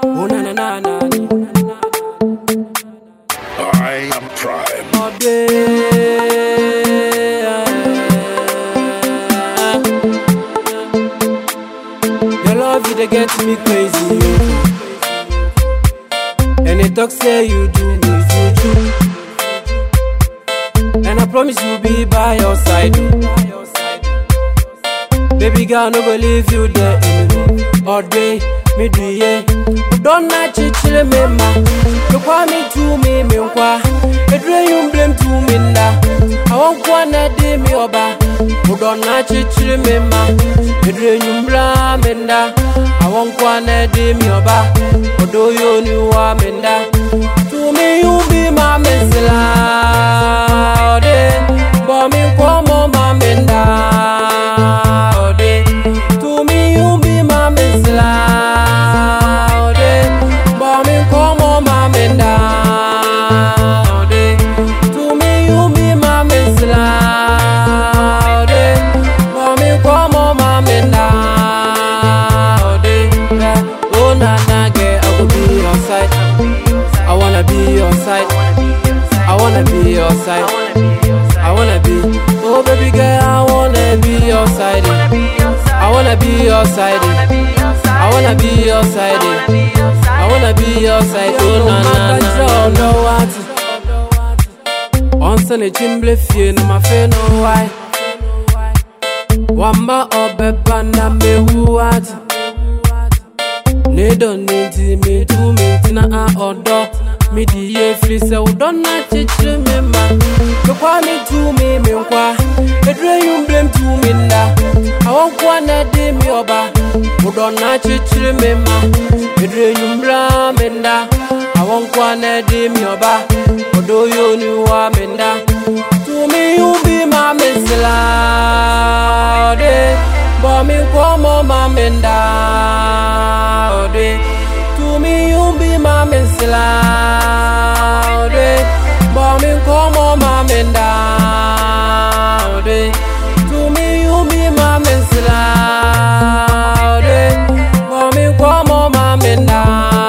Oh na na na na. I am Prime. All day. Your love you they get me crazy. And they talk say you do me juju. And I promise you'll be by your side. Baby girl, no go leave you there in the room. All day, me do ye. Don't not chill me ma. You call me to me, me nkwa. Edre you blame to me na. I won't wanna de me oba. Don't not chill me ma. Edre you blame me na. I won't wanna de me oba. Odo you ni wa me na. To me you be my messla. But me come on my me na. To me you be my messla. But me come on my me na. To me you be my messla. But me come on my me na. Oh na na girl, I will be your side. I wanna be your side. I wanna be your side. I wanna be. Oh baby girl, I wanna be your side. I wanna be your side. I wanna be your side. I wanna be your side. Oh na na na. No what? Once a chimble fie no my fe no why. Wamba obeba na me what? Ne don't need me to me tina a odo. Me di ye free se u don't na chichire me ma. You call me to me nkwa. Edre you blame to me na. I won't wanna de me oba. U don't na chichire me ma. Edre you blame me na. I won't wanna de me oba. Odo you ni wa me na. To me you be my messla. But me come on my menda. To me you be my messla. But me come on my menda. To me you be my messla. But me come on my menda.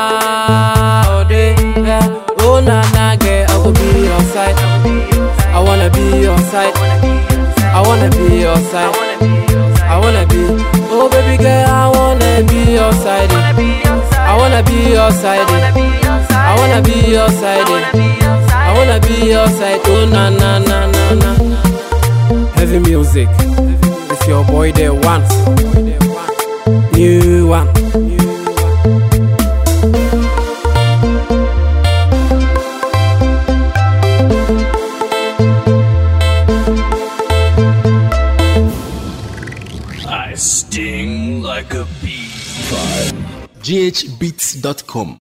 Oh na na girl, I will be your side. I wanna be your side. I wanna be your side. I wanna be. Oh baby girl, I wanna be your side. I wanna be your side. I wanna be your side. I wanna be your side. Oh na na na na na. Heavy music. It's your boy there once. New one. I sting like a bee. ghbeats.com